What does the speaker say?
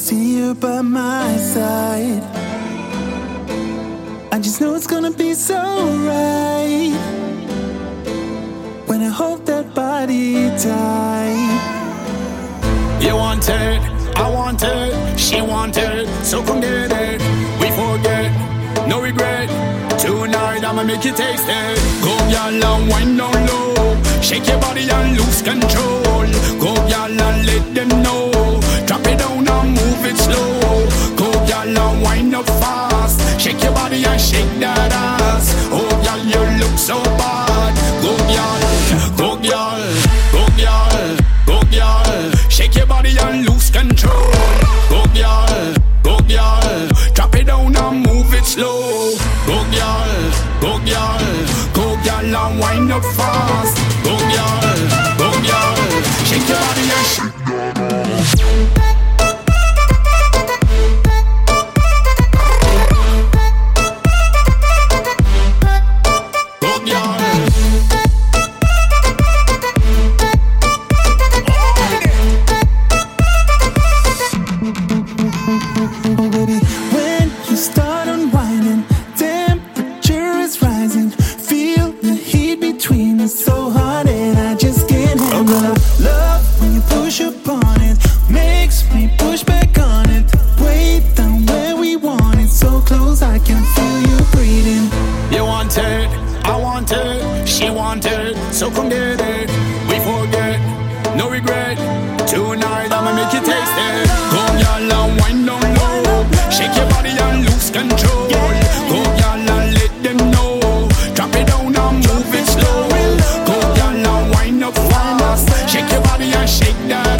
see you by my side, I just know it's gonna be so right when I hold that body tight. You want it, I want it, she want it, so come get it. We forget, no regret. Tonight I'ma make you taste it. Go y'all and wind down low, shake your body and lose control. Go y'all and let them know, drop it down and move it slow. Go y'all and wind up fast, shake your body and shake that ass. Oh y'all, you look so bad. Go y'all, go y'all, go y'all, go y'all, shake your body and lose control. Go y'all, go y'all, drop it down and move it slow. Go y'all, go y'all, go y'all and wind up fast. Go y'all, shake your body and shake that ass. Oh baby, when you start unwinding, temperature is rising. Feel the heat between us so hot and I just can't handle it. Love when you push upon it, makes me push back on it. Way down where we want it, so close I can feel you breathing. You want it, I want it, she want it, so come get it. We forget, no regret. Tonight I'ma make you taste it. Go y'all and wind down low, shake your body and lose control. Go y'all and let them know, drop it down and move it slow. Go y'all and wind up fast, shake your body and shake that